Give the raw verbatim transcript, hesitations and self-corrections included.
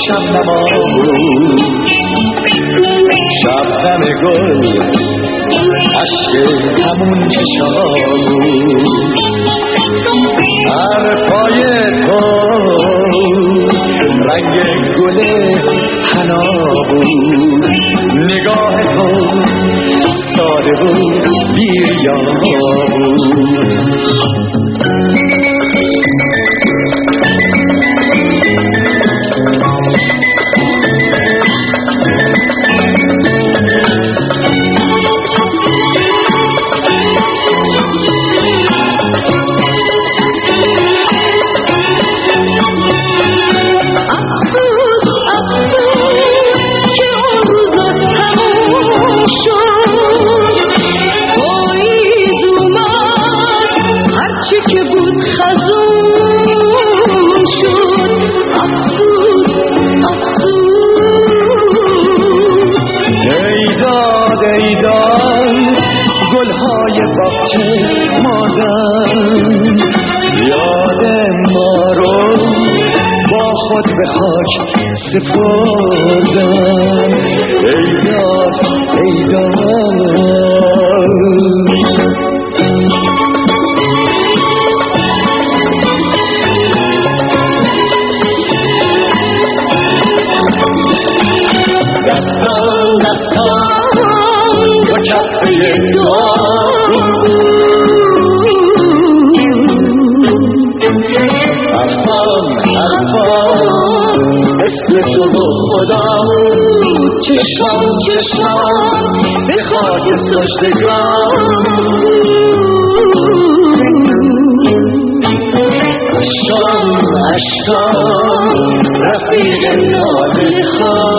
شبنما بود، شبنم گل عشق همون چشما بود. حرفای تو رنگ گل حنا بود، نگاه تو ساده بود بی‌ریا بود. گلهای باغچه مادر یاد ما رو با خود به خاک سپردن. ای داد ای داد دستان دستان با کفه دعا افغان افغان اسم تو و خدا چشم چشم به خاک سجدگان. اشکان اشکان رفیق ناله خان